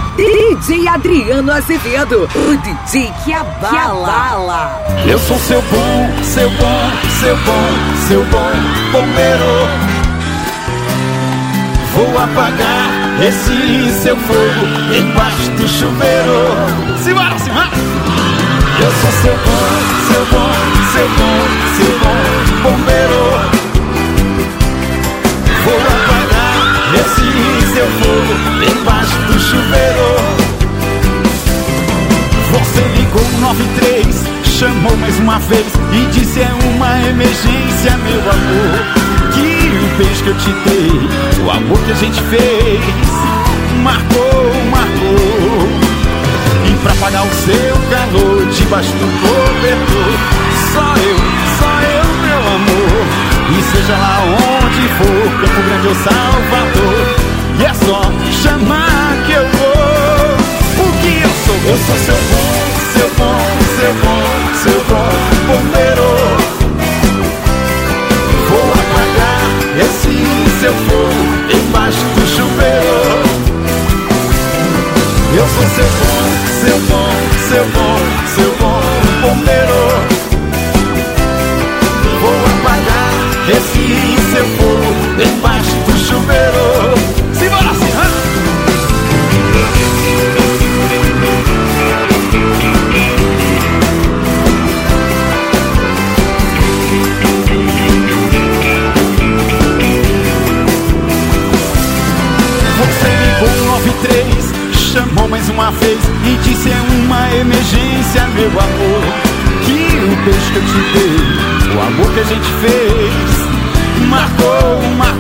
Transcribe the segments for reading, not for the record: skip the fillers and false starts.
DJ Adriano Azevedo, o DJ que abala. Eu sou seu bom bombeiro. Vou apagar esse seu fogo embaixo do chuveiro. Simbora, simbora! Eu sou seu bom bombeiro. Vou apagar esse seu fogo embaixo do chuveiro. Você ligou 93, chamou mais uma vez e disse é uma emergência, meu amor. Que o beijo que eu te dei, o amor que a gente fez, marcou. E pra apagar o seu calor debaixo do cobertor, só eu, meu amor. E seja lá onde for, Campo Grande ou Salvador, e é só chamar que eu vou. Porque eu sou seu bom bombeiro. Vou apagar esse seu fogo embaixo do chuveiro. Eu sou seu bom bombeiro. Vou apagar esse seu fogo embaixo do chuveiro. Simbora, Você ligou 93, chamou mais uma vez e disse é uma emergência, meu amor. Que o beijo que eu te dei, o amor que a gente fez, marcou.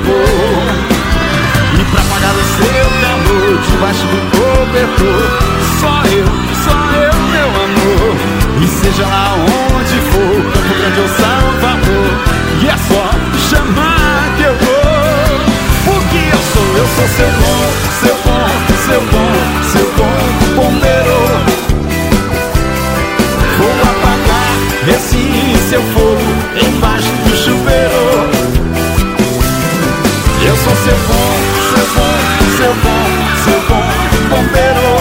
E pra apagar o seu calor debaixo do cobertor, só eu, meu amor. E seja lá onde for, Campo Grande ou Salvador, e é só chamar que eu vou. Porque eu sou seu bom bombeiro. Vou apagar esse seu fogo embaixo do chuveiro. Eu sou seu bom bombeiro.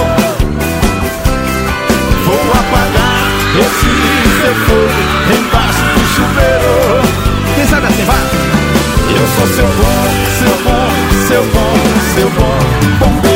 Vou apagar esse seu fogo embaixo do chuveiro. Quem sabe assim, vai? Eu sou seu bom bombeiro.